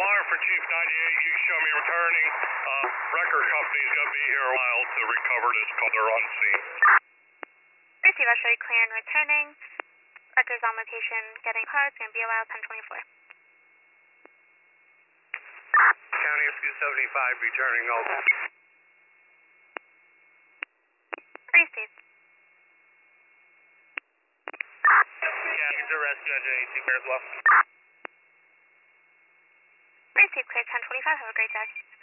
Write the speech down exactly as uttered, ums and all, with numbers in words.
wire for Chief ninety-eight. You show me returning. Uh, record company's going to be here a while to recover this color on scene. Receive, I'll show you clear and returning. Records on location, getting car. It's going to be a while, ten twenty-four. County of two seventy-five, returning over. Receive. County to rescue engine eighteen here as well. Receive, clear ten twenty-five. Have a great day.